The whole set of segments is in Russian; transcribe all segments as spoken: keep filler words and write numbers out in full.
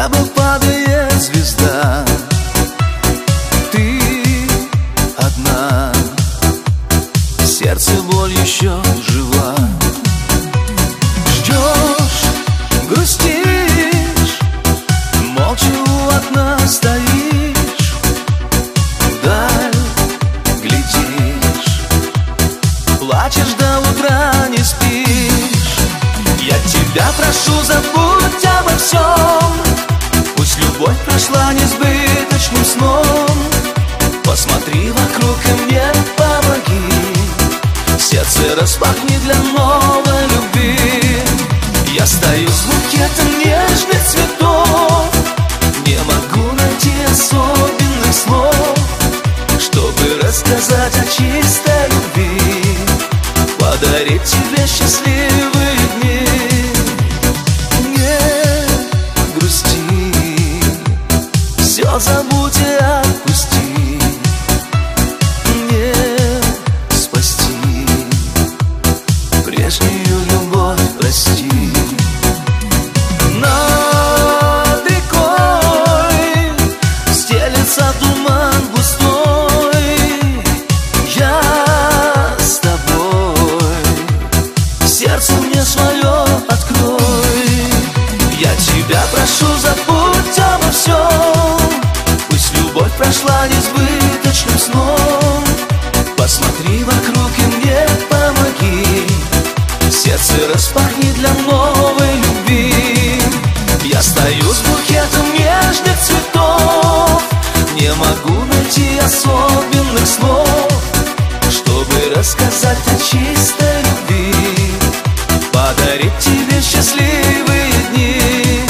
небо падает звезда. Ты одна, сердце боль еще жива. Ждешь, грустишь, молча у окна стоишь, вдаль глядишь, плачешь до утра, не спишь. Я тебя прошу, забудь обо всем, пусть любовь прошла несбыточным сном. Посмотри вокруг и мне помоги, сердце распахни для новой любви. Я стою с букетом нежных цветов, не могу найти особенных слов, чтобы рассказать о чистой любви, подарить тебе счастливые дни. Не грусти, все забудь и отпусти, не спасти прежнюю любовь, прости. Над рекой стелется туман густой, я с тобой, сердце мне свое открой. Я тебя прошу, забудь обо всем, пусть любовь прошла несбыточным сном. Посмотри вокруг и мне помоги, сердце распахни для новой любви. Я стою с букетом нежных цветов, не могу найти особенных слов, чтобы рассказать о чистой любви, подарить тебе счастливые дни.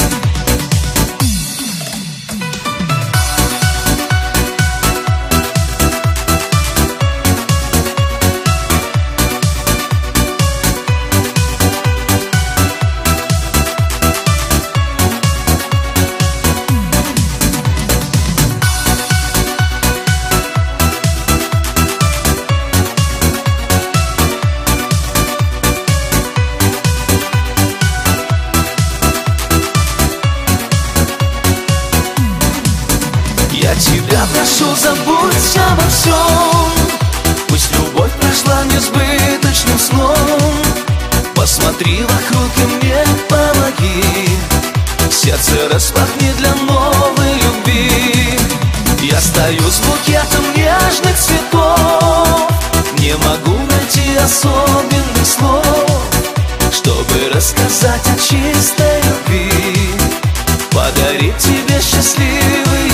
Я тебя прошу, забудь обо всем, пусть любовь прошла несбыточным сном. Посмотри вокруг и мне помоги, сердце распахни для новой любви. Я стою с букетом нежных цветов, не могу найти особенных слов, чтобы рассказать о чистой любви, подарить тебе счастливый